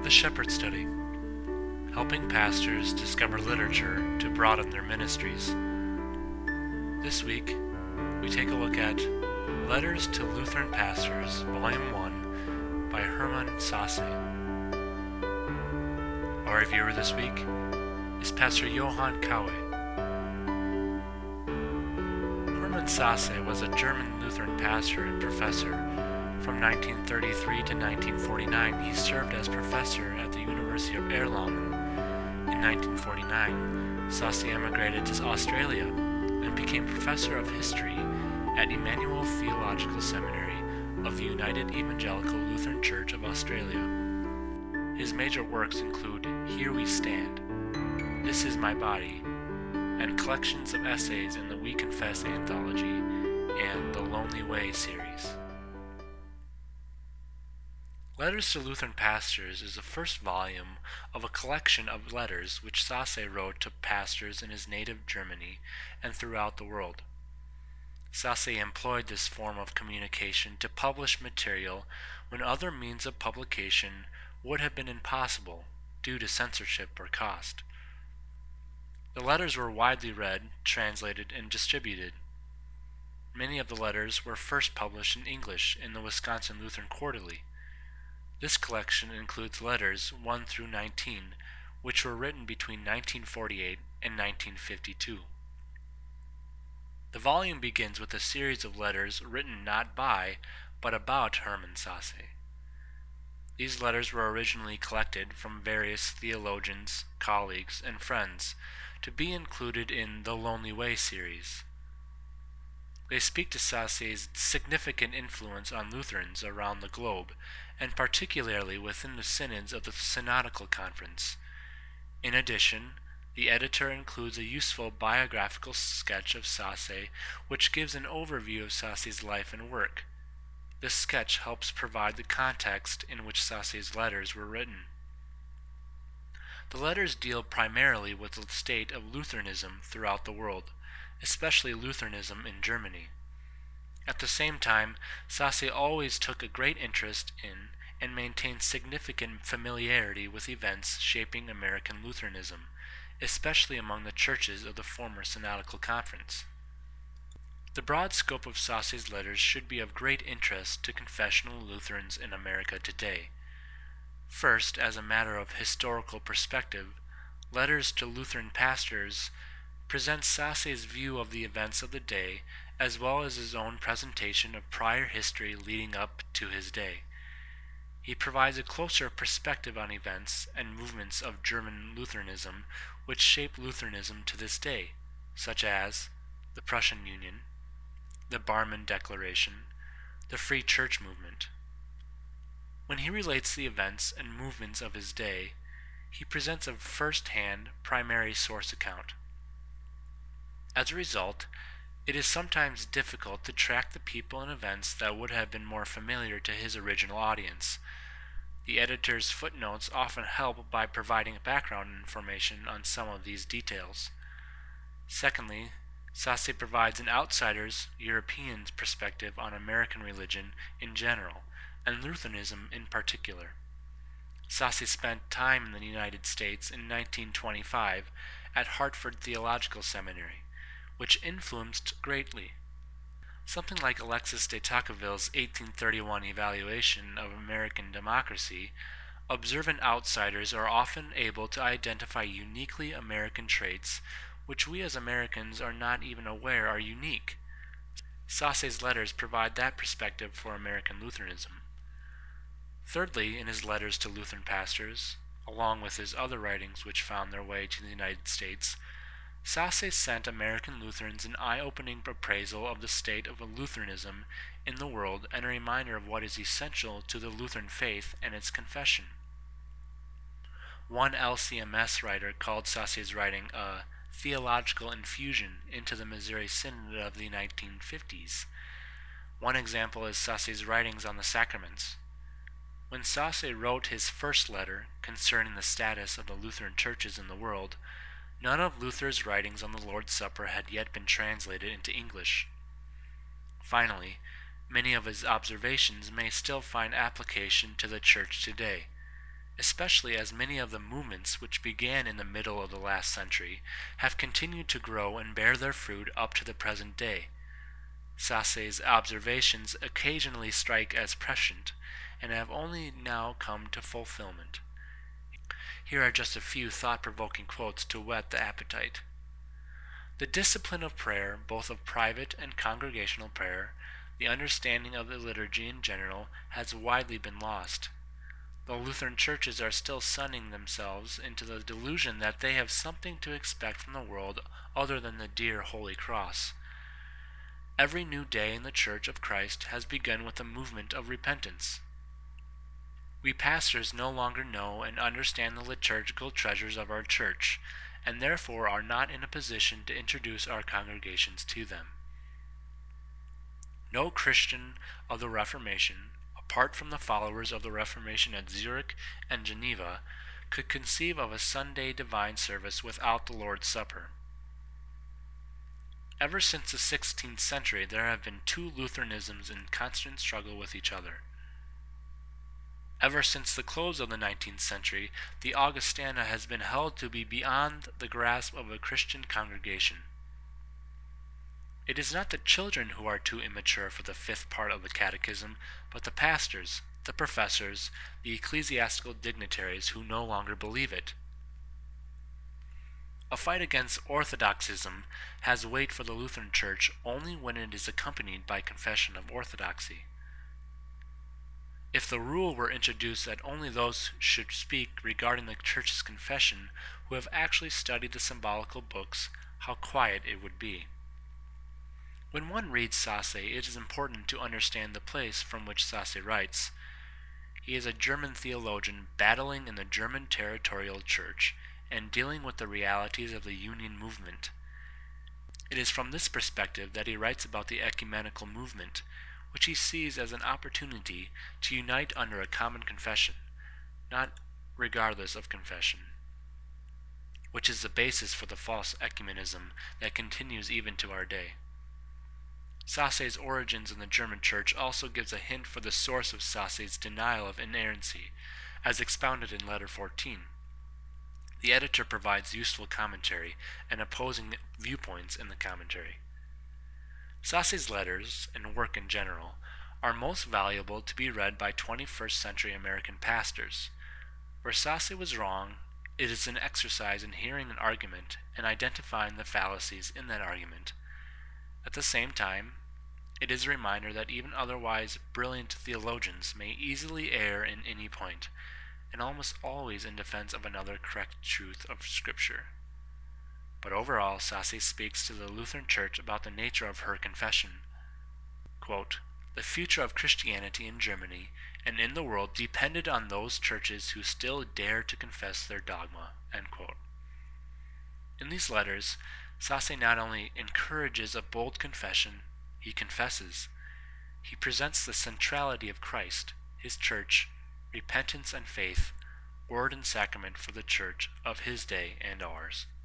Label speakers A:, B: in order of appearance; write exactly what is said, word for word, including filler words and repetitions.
A: The Shepherd Study, helping pastors discover literature to broaden their ministries. This week, we take a look at Letters to Lutheran Pastors, Volume one, by Hermann Sasse. Our reviewer this week is Pastor Johann Kaue. Hermann Sasse was a German Lutheran pastor and professor. From nineteen thirty-three to nineteen forty-nine, he served as professor at the University of Erlangen. In nineteen forty-nine, Sasse emigrated to Australia and became professor of history at Emmanuel Theological Seminary of the United Evangelical Lutheran Church of Australia. His major works include Here We Stand, This Is My Body, and collections of essays in the We Confess anthology and the Lonely Way series. Letters to Lutheran Pastors is the first volume of a collection of letters which Sasse wrote to pastors in his native Germany and throughout the world. Sasse employed this form of communication to publish material when other means of publication would have been impossible due to censorship or cost. The letters were widely read, translated, and distributed. Many of the letters were first published in English in the Wisconsin Lutheran Quarterly. This collection includes letters one through nineteen, which were written between nineteen forty-eight and nineteen fifty-two. The volume begins with a series of letters written not by, but about Hermann Sasse. These letters were originally collected from various theologians, colleagues, and friends to be included in the Lonely Way series. They speak to Sasse's significant influence on Lutherans around the globe, and particularly within the synods of the Synodical Conference. In addition, the editor includes a useful biographical sketch of Sasse, which gives an overview of Sasse's life and work. This sketch helps provide the context in which Sasse's letters were written. The letters deal primarily with the state of Lutheranism throughout the world, especially Lutheranism in Germany. At the same time, Sasse always took a great interest in and maintained significant familiarity with events shaping American Lutheranism, especially among the churches of the former Synodical Conference. The broad scope of Sasse's letters should be of great interest to confessional Lutherans in America today. First, as a matter of historical perspective, Letters to Lutheran Pastors presents Sasse's view of the events of the day as well as his own presentation of prior history leading up to his day. He provides a closer perspective on events and movements of German Lutheranism which shape Lutheranism to this day, such as the Prussian Union, the Barmen Declaration, the Free Church movement. When he relates the events and movements of his day, he presents a first-hand, primary source account. As a result, it is sometimes difficult to track the people and events that would have been more familiar to his original audience. The editor's footnotes often help by providing background information on some of these details. Secondly, Sasse provides an outsider's, European's perspective on American religion in general, and Lutheranism in particular. Sasse spent time in the United States in nineteen twenty-five at Hartford Theological Seminary, which influenced greatly. Something like Alexis de Tocqueville's eighteen thirty-one evaluation of American democracy, observant outsiders are often able to identify uniquely American traits which we as Americans are not even aware are unique. Sasse's letters provide that perspective for American Lutheranism. Thirdly, in his letters to Lutheran pastors, along with his other writings which found their way to the United States, Sasse sent American Lutherans an eye-opening appraisal of the state of Lutheranism in the world and a reminder of what is essential to the Lutheran faith and its confession. One L C M S writer called Sasse's writing a theological infusion into the Missouri Synod of the nineteen fifties. One example is Sasse's writings on the sacraments. When Sasse wrote his first letter concerning the status of the Lutheran churches in the world, none of Luther's writings on the Lord's Supper had yet been translated into English. Finally, many of his observations may still find application to the church today. especially as many of the movements which began in the middle of the last century have continued to grow and bear their fruit up to the present day. Sasse's observations occasionally strike as prescient, and have only now come to fulfillment. Here are just a few thought-provoking quotes to whet the appetite. The discipline of prayer, both of private and congregational prayer, the understanding of the liturgy in general, has widely been lost. The Lutheran churches are still sunning themselves into the delusion that they have something to expect from the world other than the dear Holy Cross. Every new day in the Church of Christ has begun with a movement of repentance. We pastors no longer know and understand the liturgical treasures of our church, and therefore are not in a position to introduce our congregations to them. No Christian of the Reformation, apart from the followers of the Reformation at Zurich and Geneva, could conceive of a Sunday divine service without the Lord's Supper. Ever since the sixteenth century, there have been two Lutheranisms in constant struggle with each other. Ever since the close of the nineteenth century, the Augustana has been held to be beyond the grasp of a Christian congregation. It is not the children who are too immature for the fifth part of the catechism, but the pastors, the professors, the ecclesiastical dignitaries who no longer believe it. A fight against orthodoxism has weight for the Lutheran Church only when it is accompanied by confession of orthodoxy. If the rule were introduced that only those should speak regarding the Church's confession who have actually studied the symbolical books, how quiet it would be. When one reads Sasse, it is important to understand the place from which Sasse writes. He is a German theologian battling in the German territorial church and dealing with the realities of the Union movement. It is from this perspective that he writes about the ecumenical movement, which he sees as an opportunity to unite under a common confession, not regardless of confession, which is the basis for the false ecumenism that continues even to our day. Sasse's origins in the German Church also gives a hint for the source of Sasse's denial of inerrancy, as expounded in Letter fourteen. The editor provides useful commentary and opposing viewpoints in the commentary. Sasse's letters, and work in general, are most valuable to be read by twenty-first century American pastors. Where Sasse was wrong, it is an exercise in hearing an argument and identifying the fallacies in that argument. At the same time, it is a reminder that even otherwise brilliant theologians may easily err in any point, and almost always in defense of another correct truth of Scripture. But overall, Sasse speaks to the Lutheran Church about the nature of her confession. Quote, "The future of Christianity in Germany and in the world depended on those churches who still dare to confess their dogma." End quote. In these letters, Sasse not only encourages a bold confession, he confesses. He presents the centrality of Christ, his church, repentance and faith, word and sacrament for the church of his day and ours.